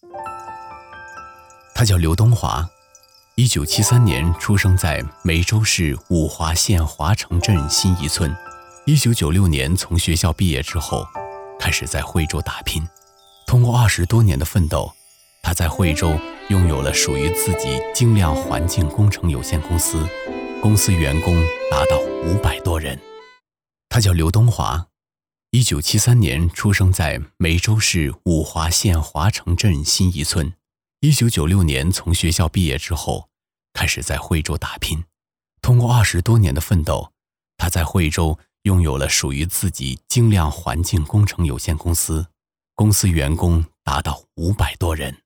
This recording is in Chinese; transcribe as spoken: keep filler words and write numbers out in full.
他叫刘东华，一九七三年出生在梅州市五华县华城镇新一村。一九九六年从学校毕业之后，开始在惠州打拼。通过二十多年的奋斗，他在惠州拥有了属于自己精亮环境工程有限公司，公司员工达到五百多人。他叫刘东华，一九七三年出生在梅州市五华县华城镇新一村。一九九六年从学校毕业之后，开始在惠州打拼。通过二十多年的奋斗，他在惠州拥有了属于自己精亮环境工程有限公司，公司员工达到五百多人。